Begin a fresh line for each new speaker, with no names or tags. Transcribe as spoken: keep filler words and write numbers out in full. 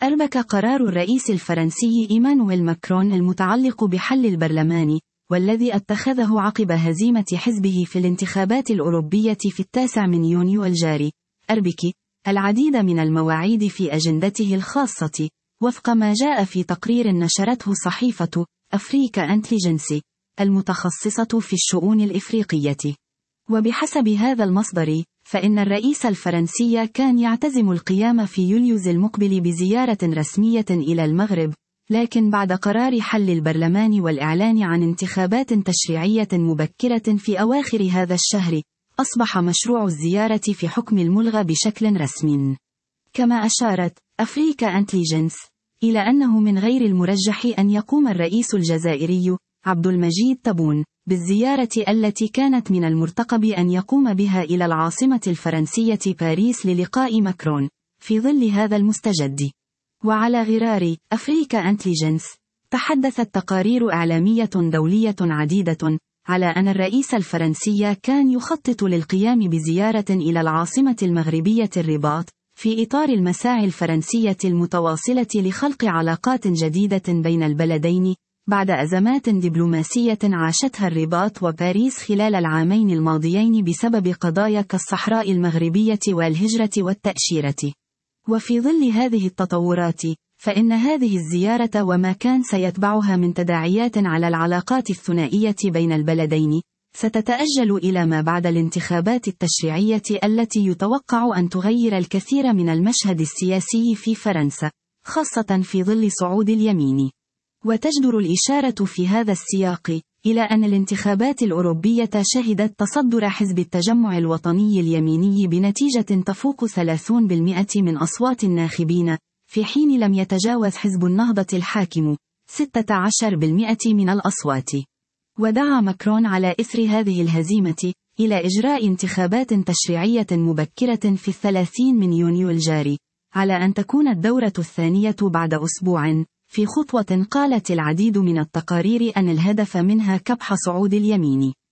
أربك قرار الرئيس الفرنسي إيمانويل ماكرون المتعلق بحل البرلمان، والذي اتخذه عقب هزيمة حزبه في الانتخابات الأوروبية في التاسع من يونيو الجاري، أربك العديد من المواعيد في أجندته الخاصة، وفق ما جاء في تقرير نشرته صحيفة أفريكا انتليجنسي المتخصصة في الشؤون الإفريقية. وبحسب هذا المصدر، فإن الرئيس الفرنسي كان يعتزم القيام في يوليوز المقبل بزيارة رسمية إلى المغرب، لكن بعد قرار حل البرلمان والإعلان عن انتخابات تشريعية مبكرة في أواخر هذا الشهر، أصبح مشروع الزيارة في حكم الملغى بشكل رسمي. كما أشارت أفريكا انتليجنس إلى أنه من غير المرجح أن يقوم الرئيس الجزائري عبد المجيد تبون بالزيارة التي كانت من المرتقب أن يقوم بها إلى العاصمة الفرنسية باريس للقاء ماكرون، في ظل هذا المستجد. وعلى غرار أفريكا انتليجنس، تحدثت تقارير إعلامية دولية عديدة على أن الرئيس الفرنسي كان يخطط للقيام بزيارة إلى العاصمة المغربية الرباط، في إطار المساعي الفرنسية المتواصلة لخلق علاقات جديدة بين البلدين، بعد أزمات دبلوماسية عاشتها الرباط وباريس خلال العامين الماضيين بسبب قضايا كالصحراء المغربية والهجرة والتأشيرة. وفي ظل هذه التطورات، فإن هذه الزيارة وما كان سيتبعها من تداعيات على العلاقات الثنائية بين البلدين، ستتأجل إلى ما بعد الانتخابات التشريعية التي يتوقع أن تغير الكثير من المشهد السياسي في فرنسا، خاصة في ظل صعود اليمين. وتجدر الإشارة في هذا السياق إلى أن الانتخابات الأوروبية شهدت تصدر حزب التجمع الوطني اليميني بنتيجة تفوق ثلاثين بالمئة من أصوات الناخبين، في حين لم يتجاوز حزب النهضة الحاكم ستة عشر بالمئة من الأصوات. ودعا ماكرون على إثر هذه الهزيمة إلى إجراء انتخابات تشريعية مبكرة في الثلاثين من يونيو الجاري، على أن تكون الدورة الثانية بعد أسبوع، في خطوة قالت العديد من التقارير أن الهدف منها كبح صعود اليمين.